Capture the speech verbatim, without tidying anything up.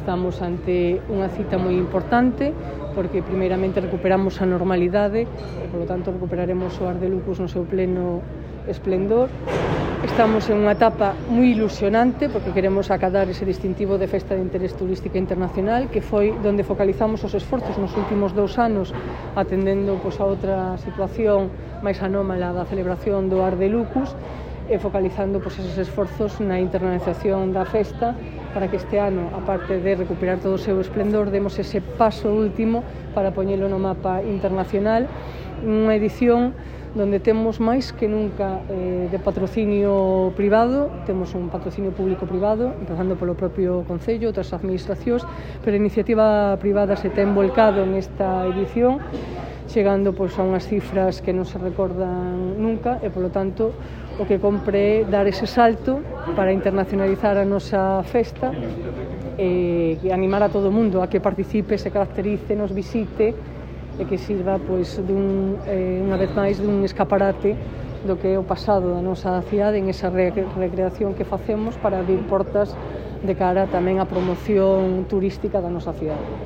Estamos ante unha cita moi importante porque primeiramente recuperamos a normalidade e, polo tanto, recuperaremos o Art de Lucus no seu pleno esplendor. Estamos en unha etapa moi ilusionante porque queremos acadar ese distintivo de Festa de Interés Turística Internacional, que foi onde focalizamos os esforzos nos últimos dous anos, atendendo pois, a outra situación máis anómala da celebración do Art de Lucus, e focalizando pois, esos esforzos na internacionalización da festa para que este ano, aparte de recuperar todo o seu esplendor, demos ese paso último para poñelo no mapa internacional, unha edición donde temos máis que nunca eh, de patrocinio privado, temos un patrocinio público-privado, empezando polo propio Concello, outras administracións, pero a iniciativa privada se ten volcado nesta edición, chegando pois, a unhas cifras que non se recordan nunca e, polo tanto, o que compre é dar ese salto para internacionalizar a nosa festa e animar a todo o mundo a que participe, se caracterice, nos visite e que sirva, pois, dun, eh, unha vez máis, dun escaparate do que é o pasado da nosa cidade en esa recreación que facemos para abrir portas de cara tamén á promoción turística da nosa cidade.